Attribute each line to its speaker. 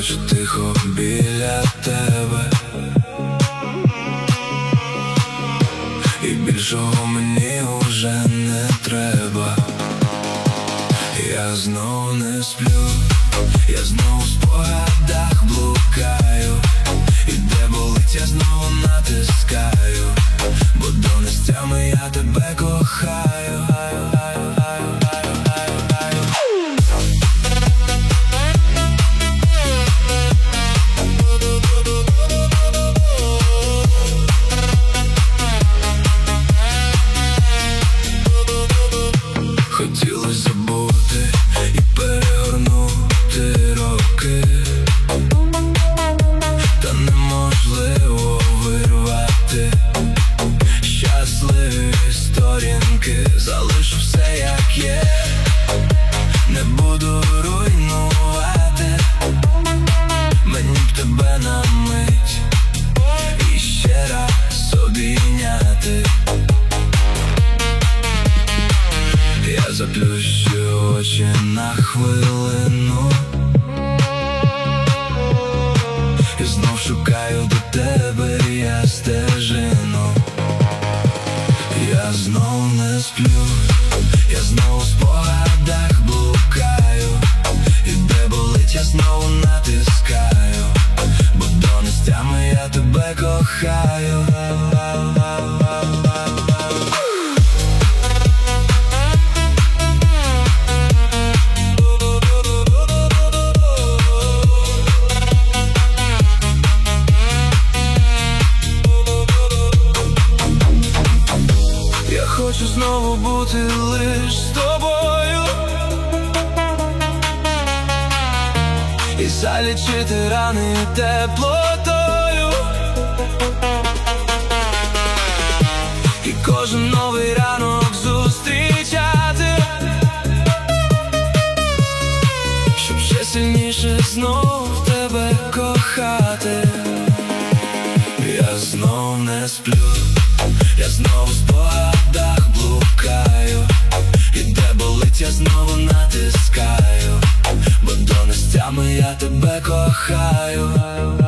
Speaker 1: плачу тихо біля тебе, і більшого мені уже не треба. Я знов не сплю, я знов у спогадах блукаю, і де болить, я знову натискаю, бо до нестями я тебе кохаю. Хотілось забути і перегорнути роки, та неможливо вирвати щасливі сторінки. Залишу все як є, не буду руйнувати, мені б тебе на мить і ще раз обійняти. Я заплющу очі на хвилину і знов шукаю до тебе я стежину. Я знов не сплю, я знов у спогадах блукаю, і де болить, я знову натискаю, бо до нестями я тебе кохаю. Хочу знову бути лиш з тобою і залічити рани теплотою, і кожен новий ранок зустрічати, щоб ще сильніше знов тебе кохати. Я знов не сплю, я знов у спогадах блукаю, і де болить, я знову натискаю, бо до нестями я тебе кохаю.